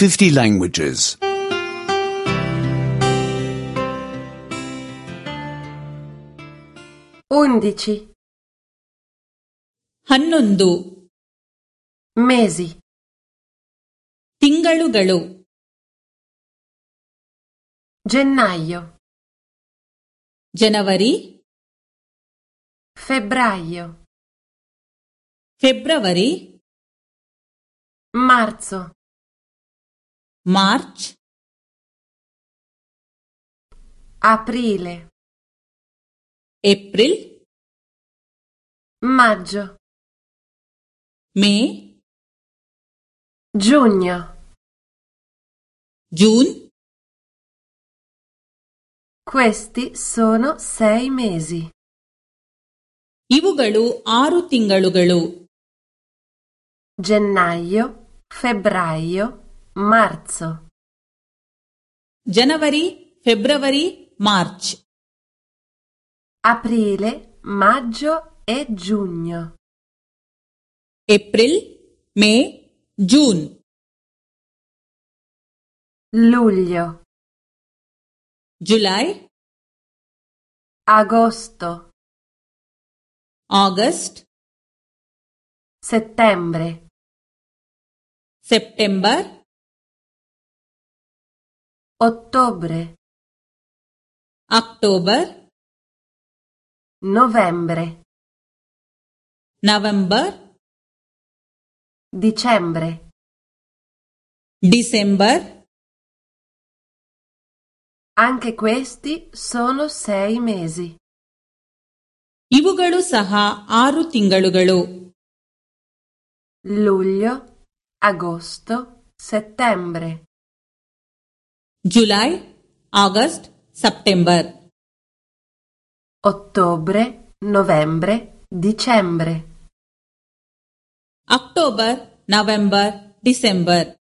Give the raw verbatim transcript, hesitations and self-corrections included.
fifty languages. Undici. ಹನ್ನೊಂದು. Mesi. ತಿಂಗಳುಗಳು. Gennaio. ಜನವರಿ. Febbraio. ಫೆಬ್ರವರಿ. Marzo. March. Aprile. April. Maggio. May. Giugno. June. Questi sono sei mesi. ಇವುಗಳು ಆರು ತಿಂಗಳುಗಳು. Gennaio, febbraio, marzo. ಜನವರಿ, ಫೆಬ್ರವರಿ, March. Aprile, maggio e giugno. April, May, June. Luglio. July. Agosto. August. Settembre. September. Ottobre. October. Novembre. November. Dicembre. December. Anche questi sono sei mesi. ಇವುಗಳು ಸಹ ಆರು ತಿಂಗಳುಗಳು. Luglio, agosto, settembre. July, August, September. Ottobre, novembre, dicembre. October, November, December.